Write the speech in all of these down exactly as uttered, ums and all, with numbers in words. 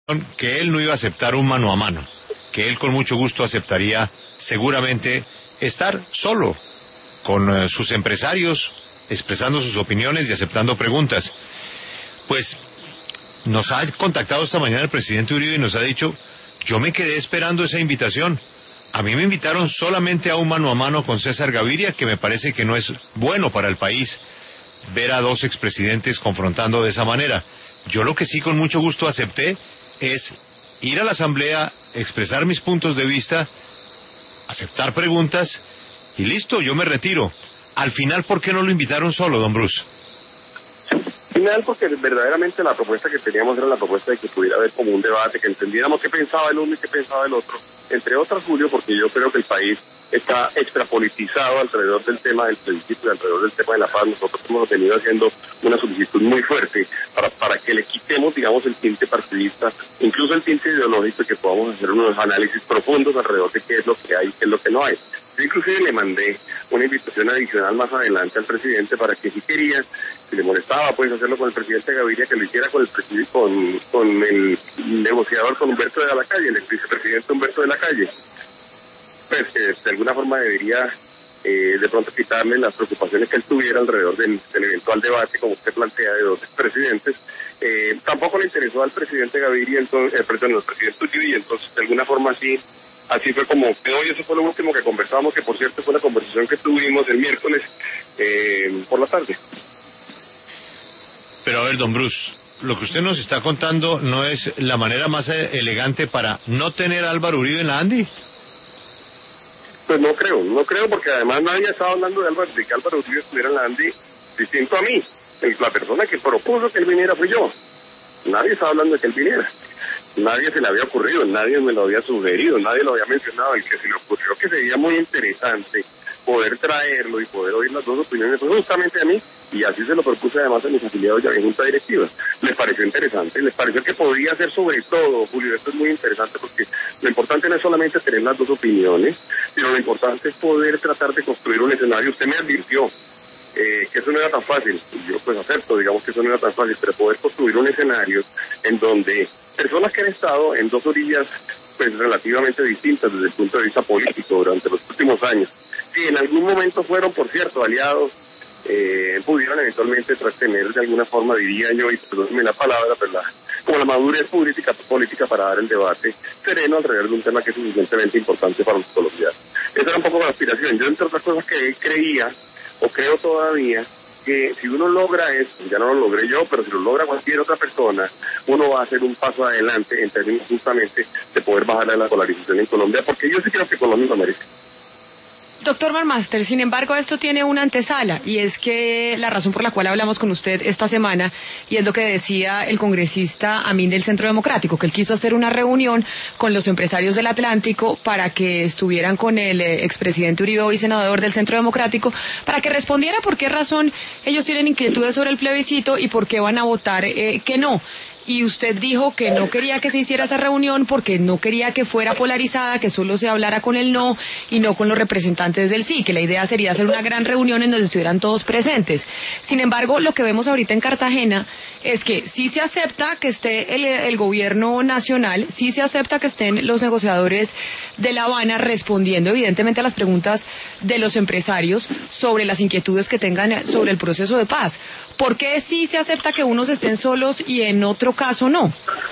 que él no iba a aceptar un mano a mano, que él con mucho gusto aceptaría seguramente estar solo con uh, sus empresarios, expresando sus opiniones y aceptando preguntas. Pues nos ha contactado esta mañana el presidente Uribe y nos ha dicho, yo me quedé esperando esa invitación. A mí me invitaron solamente a un mano a mano con César Gaviria, que me parece que no es bueno para el país ver a dos expresidentes confrontando de esa manera. Yo lo que sí con mucho gusto acepté es ir a la asamblea, expresar mis puntos de vista, aceptar preguntas y listo, yo me retiro. Al final, ¿por qué no lo invitaron solo, don Bruce? Al final, porque verdaderamente la propuesta que teníamos era la propuesta de que pudiera haber como un debate, que entendiéramos qué pensaba el uno y qué pensaba el otro. Entre otras, Julio, porque yo creo que el país está extrapolitizado alrededor del tema del plebiscito y alrededor del tema de la paz. Nosotros hemos venido haciendo una solicitud muy fuerte para, para que le quitemos, digamos, el tinte partidista, incluso el tinte ideológico, y que podamos hacer unos análisis profundos alrededor de qué es lo que hay y qué es lo que no hay. Yo inclusive le mandé una invitación adicional más adelante al presidente para que si quería, si le molestaba, pues hacerlo con el presidente Gaviria, que lo hiciera con el presidente, con, con el negociador, con Humberto de la Calle, el vicepresidente Humberto de la Calle. Pues que de alguna forma debería eh, de pronto quitarle las preocupaciones que él tuviera alrededor del, del eventual debate, como usted plantea, de dos presidentes. Eh, tampoco le interesó al presidente Gaviria, entonces, eh, perdón, al presidente Uribe, y entonces de alguna forma así, así fue como quedó, y eso fue lo último que conversamos, que por cierto fue la conversación que tuvimos el miércoles eh, por la tarde. Pero a ver, don Bruce, lo que usted nos está contando no es la manera más elegante para no tener a Álvaro Uribe en la Andi. Pues no creo, no creo, porque además nadie estaba hablando de, Álvaro, de que Álvaro Uribe estuviera en la Andi distinto a mí. La persona que propuso que él viniera fui yo. Nadie estaba hablando de que él viniera. Nadie se le había ocurrido, nadie me lo había sugerido, nadie lo había mencionado. El que se le ocurrió que sería muy interesante poder traerlo y poder oír las dos opiniones fue justamente a mí, y así se lo propuse además a mis afiliados ya en junta directiva. Les pareció interesante, les pareció que podría ser sobre todo, Julio, esto es muy interesante porque lo importante no es solamente tener las dos opiniones, sino lo importante es poder tratar de construir un escenario. Usted me advirtió eh, que eso no era tan fácil, yo pues acepto, digamos que eso no era tan fácil, pero poder construir un escenario en donde personas que han estado en dos orillas pues relativamente distintas desde el punto de vista político durante los últimos años, que en algún momento fueron, por cierto, aliados, eh, pudieron eventualmente tener de alguna forma, diría yo, y perdónenme la palabra, pero la, como la madurez política, política para dar el debate sereno alrededor de un tema que es suficientemente importante para los colombianos. Esa era un poco la aspiración. Yo, entre otras cosas, que creía, o creo todavía, que si uno logra eso, ya no lo logré yo, pero si lo logra cualquier otra persona, uno va a hacer un paso adelante en términos justamente de poder bajar la polarización en Colombia, porque yo sí creo que Colombia lo merece. Doctor Marmaster, sin embargo, esto tiene una antesala, y es que la razón por la cual hablamos con usted esta semana, y es lo que decía el congresista Amin del Centro Democrático, que él quiso hacer una reunión con los empresarios del Atlántico para que estuvieran con el expresidente Uribe, hoy senador del Centro Democrático, para que respondiera por qué razón ellos tienen inquietudes sobre el plebiscito y por qué van a votar eh, que no. Y usted dijo que no quería que se hiciera esa reunión porque no quería que fuera polarizada, que solo se hablara con el no y no con los representantes del sí, que la idea sería hacer una gran reunión en donde estuvieran todos presentes. Sin embargo, lo que vemos ahorita en Cartagena es que sí se acepta que esté el, el gobierno nacional, sí se acepta que estén los negociadores de La Habana respondiendo evidentemente a las preguntas de los empresarios sobre las inquietudes que tengan sobre el proceso de paz. ¿Por qué sí se acepta que unos estén solos y en otro caso no?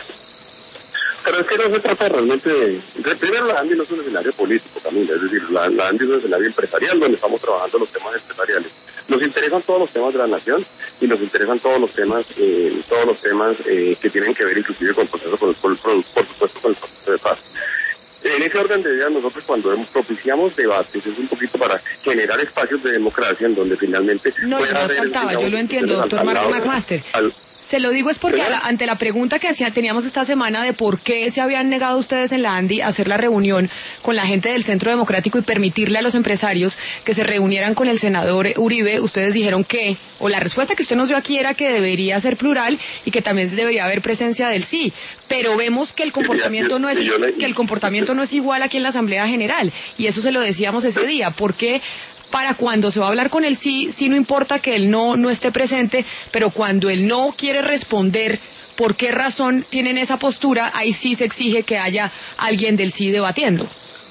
Pero es que no se trata realmente de... de primero, la ANDI no es un escenario político, Camila, es decir, la, la ANDI es un escenario empresarial donde estamos trabajando los temas empresariales. Nos interesan todos los temas de la nación y nos interesan todos los temas eh, todos los temas eh, que tienen que ver inclusive con el proceso, con el, por, por, por supuesto, con el proceso de paz. En ese orden de ideas, nosotros cuando propiciamos debates es un poquito para generar espacios de democracia en donde finalmente... No, no nos faltaba, yo lo entiendo, doctor Marco McMaster. Al, Se lo digo es porque a la, ante la pregunta que hacía, teníamos esta semana de por qué se habían negado ustedes en la ANDI a hacer la reunión con la gente del Centro Democrático y permitirle a los empresarios que se reunieran con el senador Uribe, ustedes dijeron que, o la respuesta que usted nos dio aquí era que debería ser plural y que también debería haber presencia del sí, pero vemos que el comportamiento no es que el comportamiento no es igual aquí en la Asamblea General, y eso se lo decíamos ese día. ¿Por qué para cuando se va a hablar con el sí, sí no importa que el no no esté presente, pero cuando el no quiere responder ¿por qué razón tienen esa postura? Ahí sí se exige que haya alguien del sí debatiendo.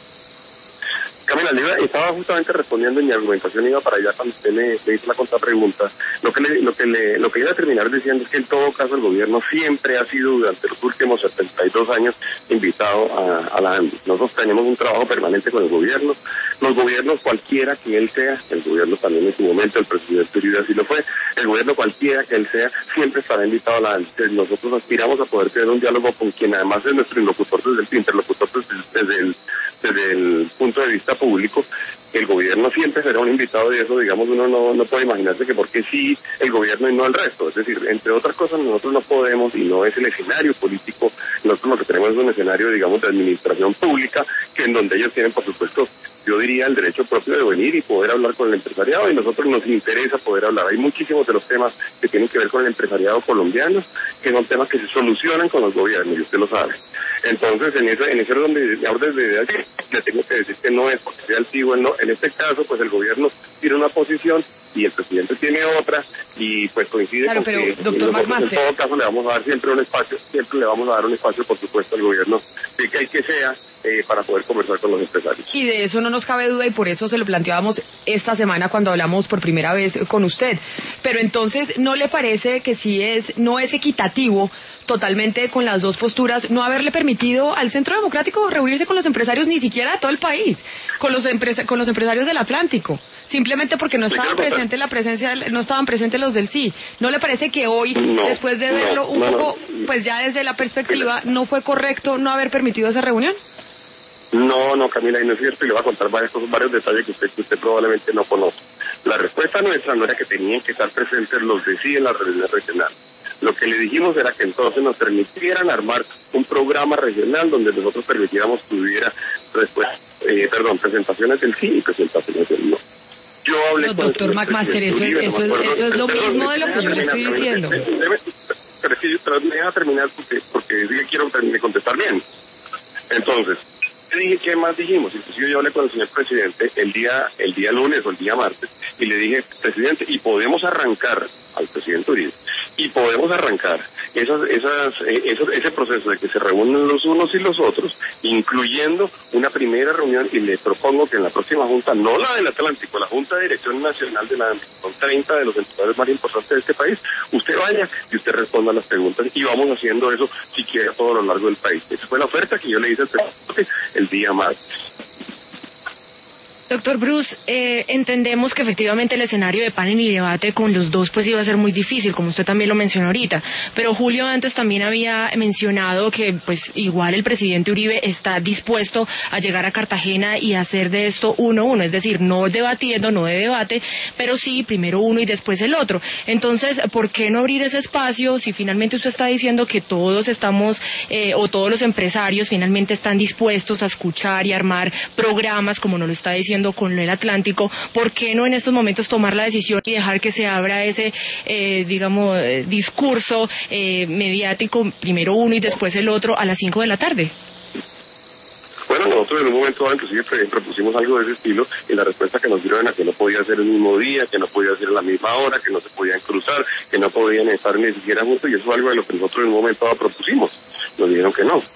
Camila, estaba justamente respondiendo y mi argumentación iba para allá cuando usted me, me hizo la contrapregunta. Lo que, le, lo, que le, lo que iba a terminar diciendo es que en todo caso el gobierno siempre ha sido durante los últimos setenta y dos años invitado a, a la ANDI. Nosotros tenemos un trabajo permanente con el gobierno. Los gobiernos cualquiera que él sea, el gobierno también en su momento, el presidente Uribe así lo fue, el gobierno cualquiera que él sea, siempre estará invitado a la ANDI. Entonces, nosotros aspiramos a poder tener un diálogo con quien además es nuestro interlocutor desde el, interlocutor desde, desde el desde el punto de vista público. El gobierno siempre será un invitado de eso, digamos, uno no, no puede imaginarse que porque sí el gobierno y no el resto. Es decir, entre otras cosas nosotros no podemos, y no es el escenario político, nosotros lo que tenemos es un escenario, digamos, de administración pública, que en donde ellos tienen, por supuesto, yo diría el derecho propio de venir y poder hablar con el empresariado, y nosotros nos interesa poder hablar. Hay muchísimos de los temas que tienen que ver con el empresariado colombiano, que son temas que se solucionan con los gobiernos, y usted lo sabe. Entonces, en ese, en ese orden de orden de ideas, le tengo que decir que no es porque sea antiguo, no. En este caso, pues el gobierno tiene una posición y el presidente tiene otra, y pues coincide claro, con pero, que doctor nosotros en todo caso le vamos a dar siempre un espacio, siempre le vamos a dar un espacio, por supuesto, al gobierno, de que hay que sea, Eh, para poder conversar con los empresarios. Y de eso no nos cabe duda, y por eso se lo planteábamos esta semana cuando hablamos por primera vez con usted. Pero entonces, ¿no le parece que sí es, no es equitativo totalmente con las dos posturas no haberle permitido al Centro Democrático reunirse con los empresarios ni siquiera de todo el país, con los empresa, con los empresarios del Atlántico, simplemente porque no estaban presentes la presencia, no estaban presentes los del sí? ¿No le parece que hoy, no, después de verlo no, un no, poco, no. pues ya desde la perspectiva, no fue correcto no haber permitido esa reunión? No, no, Camila, y no es cierto, y le voy a contar varios, varios detalles que usted, que usted probablemente no conoce. La respuesta nuestra no era que tenían que estar presentes los de sí en la reunión regional. Lo que le dijimos era que entonces nos permitieran armar un programa regional donde nosotros permitiéramos que hubiera respuesta, eh, perdón, presentaciones del sí y presentaciones del no. Yo hablé no, con doctor el McMaster, eso, Uribe, eso, no es, eso es lo pero, mismo pero, de lo que yo le estoy diciendo. Pero es que yo me voy a terminar porque, porque sí que quiero contestar bien. Entonces, dije, ¿qué más dijimos? Inclusive yo hablé con el señor presidente el día el día lunes o el día martes y le dije, presidente, y podemos arrancar al presidente Uribe, y podemos arrancar esas, esas, eh, esos, ese proceso de que se reúnen los unos y los otros, incluyendo una primera reunión, y le propongo que en la próxima junta, no la del Atlántico, la Junta de Dirección Nacional de la ANDI, con treinta de los empresarios más importantes de este país, usted vaya y usted responda a las preguntas, y vamos haciendo eso si quiere a todo lo largo del país. Esa fue la oferta que yo le hice al presidente el día martes. Doctor Bruce, eh, entendemos que efectivamente el escenario de panel y debate con los dos pues iba a ser muy difícil, como usted también lo mencionó ahorita, pero Julio antes también había mencionado que pues igual el presidente Uribe está dispuesto a llegar a Cartagena y hacer de esto uno a uno, es decir, no debatiendo, no de debate, pero sí primero uno y después el otro. Entonces, ¿por qué no abrir ese espacio si finalmente usted está diciendo que todos estamos eh, o todos los empresarios finalmente están dispuestos a escuchar y armar programas como nos lo está diciendo con el Atlántico? ¿Por qué no en estos momentos tomar la decisión y dejar que se abra ese, eh, digamos, eh, discurso eh, mediático, primero uno y después el otro, a las cinco de la tarde? Bueno, nosotros en un momento dado inclusive propusimos algo de ese estilo, y la respuesta que nos dieron era que no podía ser el mismo día, que no podía ser a la misma hora, que no se podían cruzar, que no podían estar ni siquiera juntos, y eso es algo de lo que nosotros en un momento dado propusimos. Nos dijeron que no.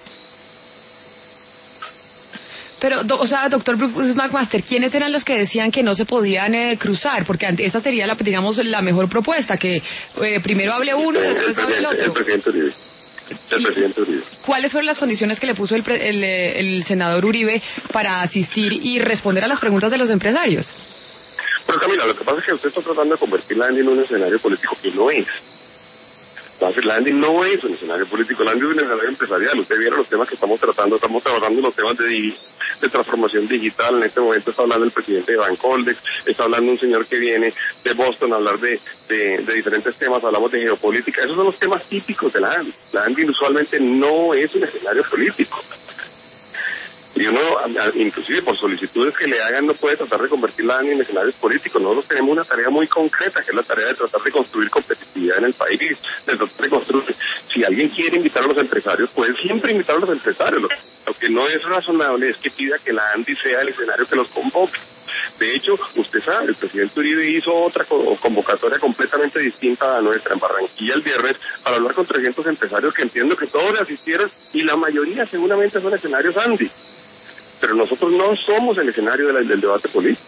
Pero, do, o sea, doctor Bruce McMaster, ¿quiénes eran los que decían que no se podían eh, cruzar? Porque esa sería, la, digamos, la mejor propuesta, que eh, primero hable uno y después hable el otro. El presidente Uribe. El presidente Uribe. ¿Cuáles fueron las condiciones que le puso el, el, el senador Uribe para asistir y responder a las preguntas de los empresarios? Pero Camila, lo que pasa es que usted está tratando de convertir la ANDI en un escenario político que no es. Entonces, la ANDI no es un escenario político, la ANDI es un escenario empresarial. Usted viera los temas que estamos tratando, estamos trabajando los temas de, de transformación digital. En este momento está hablando el presidente de Bancoldex, está hablando un señor que viene de Boston a hablar de, de, de diferentes temas, hablamos de geopolítica. Esos son los temas típicos de la ANDI. La ANDI usualmente no es un escenario político. Y uno, inclusive por solicitudes que le hagan, no puede tratar de convertir la ANDI en escenarios políticos. Nosotros tenemos una tarea muy concreta, que es la tarea de tratar de construir competitividad en el país, de tratar de construir. Si alguien quiere invitar a los empresarios, puede siempre invitar a los empresarios. Lo, lo que no es razonable es que pida que la ANDI sea el escenario que los convoque. De hecho, usted sabe, el presidente Uribe hizo otra convocatoria completamente distinta a la nuestra en Barranquilla el viernes para hablar con trescientos empresarios que entiendo que todos le asistieron y la mayoría seguramente son escenarios Andy. Pero nosotros no somos el escenario de la, del debate político.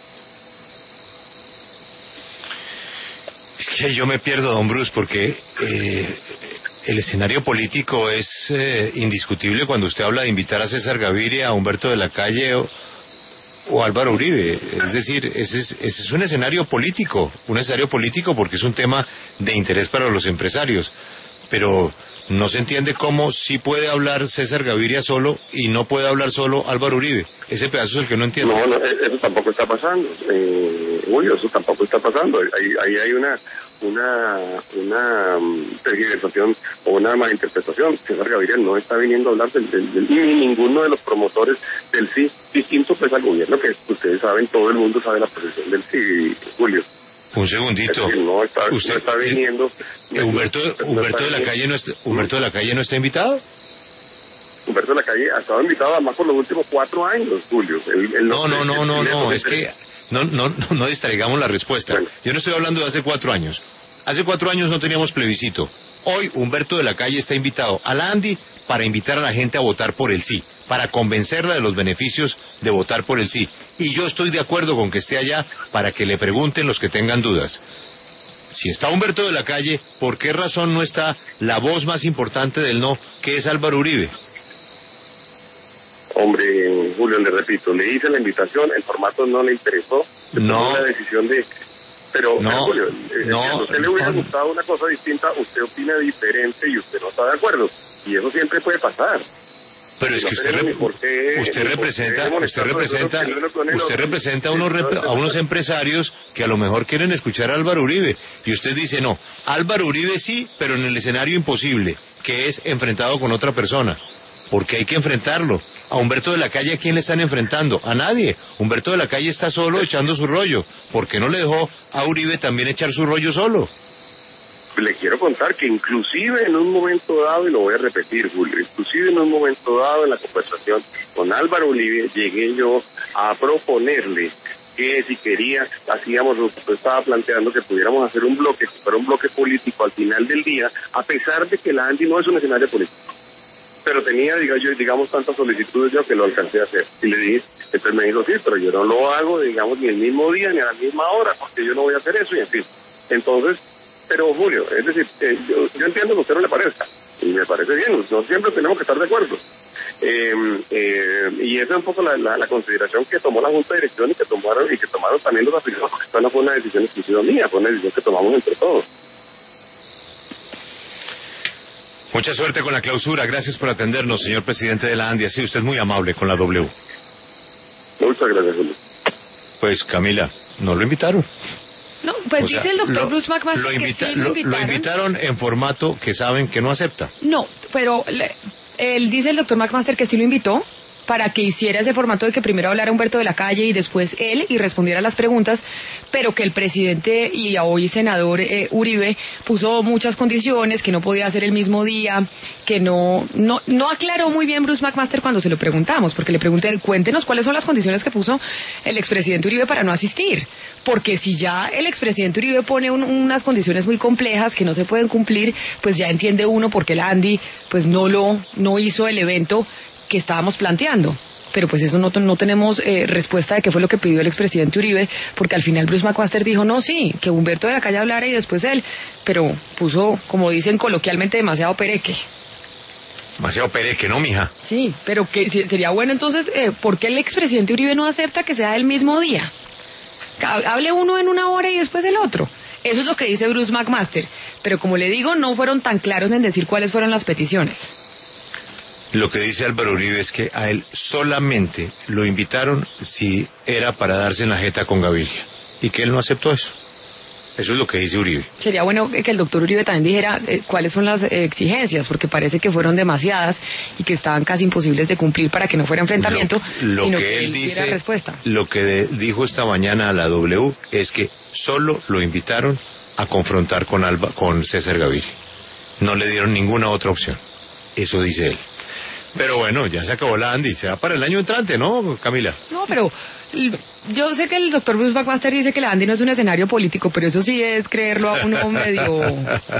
Es que yo me pierdo, don Bruce, porque eh, el escenario político es eh, indiscutible cuando usted habla de invitar a César Gaviria, a Humberto de la Calle o, o Álvaro Uribe. Es decir, ese es, ese es un escenario político, un escenario político porque es un tema de interés para los empresarios. Pero no se entiende cómo sí puede hablar César Gaviria solo y no puede hablar solo Álvaro Uribe. Ese pedazo es el que no entiendo. No, no, eso tampoco está pasando. Eh, Julio, eso tampoco está pasando. Ahí, ahí hay una una una tergiversación o una malinterpretación. César Gaviria no está viniendo a hablar del, del, del ni ninguno de los promotores del sí, distinto pues al gobierno, que ustedes saben, todo el mundo sabe la posición del sí, Julio. Un segundito. Es decir, no está, usted, no está viniendo. Eh, Humberto, no Humberto está de la Calle no está, Humberto de la Calle no está invitado. Humberto de la Calle ha estado invitado además por los últimos cuatro años, Julio. Él, él no, no, no, no, no, es tres. que no, no, no, no distraigamos la respuesta. Bueno. Yo no estoy hablando de hace cuatro años. Hace cuatro años no teníamos plebiscito. Hoy Humberto de la Calle está invitado a la Andi para invitar a la gente a votar por el sí, para convencerla de los beneficios de votar por el sí. Y yo estoy de acuerdo con que esté allá para que le pregunten los que tengan dudas. Si está Humberto de la Calle, ¿por qué razón no está la voz más importante del no, que es Álvaro Uribe? Hombre, Julio, le repito, le hice la invitación, el formato no le interesó, no, la decisión de... Pero, no, pero Julio, no, si a usted le hubiera no, gustado una cosa distinta, usted opina diferente y usted no está de acuerdo. Y eso siempre puede pasar. Pero es que usted, rep usted representa, usted representa, usted representa a unos, rep a unos empresarios que a lo mejor quieren escuchar a Álvaro Uribe. Y usted dice, no, Álvaro Uribe sí, pero en el escenario imposible, que es enfrentado con otra persona. Porque hay que enfrentarlo. A Humberto de la Calle, ¿a quién le están enfrentando? A nadie. Humberto de la Calle está solo echando su rollo. ¿Por qué no le dejó a Uribe también echar su rollo solo? Le quiero contar que inclusive en un momento dado, y lo voy a repetir, Julio, inclusive en un momento dado en la conversación con Álvaro Uribe, llegué yo a proponerle que si quería, hacíamos lo que estaba planteando, que pudiéramos hacer un bloque, que fuera un bloque político al final del día, a pesar de que la Andi no es un escenario político. Pero tenía, digamos, yo, digamos, tantas solicitudes yo que lo alcancé a hacer. Y le dije, entonces me dijo, sí, pero yo no lo hago, digamos, ni el mismo día, ni a la misma hora, porque yo no voy a hacer eso, y en fin. Entonces, pero Julio, es decir, eh, yo, yo entiendo que a usted no le parezca, y me parece bien, no siempre tenemos que estar de acuerdo. Eh, eh, y esa es un poco la, la, la consideración que tomó la Junta de Dirección y que tomaron, y que tomaron también los afiliados, porque esta no fue una decisión exclusiva mía, fue una decisión que tomamos entre todos. Mucha suerte con la clausura. Gracias por atendernos, señor presidente de la Andi. Sí, usted es muy amable con la W. Muchas gracias, Julio. Pues, Camila, no lo invitaron. No, pues o dice sea, el doctor lo, Bruce McMaster lo, invita, que sí lo invitaron. Lo, lo invitaron en formato que saben que no acepta. No, pero le, él dice el doctor McMaster que sí lo invitó para que hiciera ese formato de que primero hablara Humberto de la Calle y después él y respondiera a las preguntas, pero que el presidente y hoy senador eh, Uribe puso muchas condiciones, que no podía hacer el mismo día, que no, no, no aclaró muy bien Bruce McMaster cuando se lo preguntamos, porque le pregunté, cuéntenos cuáles son las condiciones que puso el expresidente Uribe para no asistir, porque si ya el expresidente Uribe pone un, unas condiciones muy complejas que no se pueden cumplir, pues ya entiende uno por qué la Andi pues no lo, no hizo el evento que estábamos planteando. Pero pues eso no, no tenemos eh, respuesta de qué fue lo que pidió el expresidente Uribe, porque al final Bruce McMaster dijo, no, sí, que Humberto de la Calle hablara y después él, pero puso, como dicen coloquialmente, demasiado pereque. Demasiado pereque, ¿no, mija? Sí, pero que sería bueno entonces, eh, ¿por qué el expresidente Uribe no acepta que sea el mismo día? Hable uno en una hora y después el otro. Eso es lo que dice Bruce McMaster, pero como le digo, no fueron tan claros en decir cuáles fueron las peticiones. Lo que dice Álvaro Uribe es que a él solamente lo invitaron si era para darse en la jeta con Gaviria, y que él no aceptó eso. Eso es lo que dice Uribe. Sería bueno que el doctor Uribe también dijera eh, cuáles son las eh, exigencias, porque parece que fueron demasiadas y que estaban casi imposibles de cumplir para que no fuera enfrentamiento, lo, lo sino que, que él, él dice, diera respuesta. Lo que de, dijo esta mañana a la W es que solo lo invitaron a confrontar con, Alba, con César Gaviria. No le dieron ninguna otra opción. Eso dice él. Pero bueno, ya se acabó la Andy, será para el año entrante, ¿no, Camila? No, pero yo sé que el doctor Bruce McMaster dice que la Andy no es un escenario político, pero eso sí es creerlo a uno medio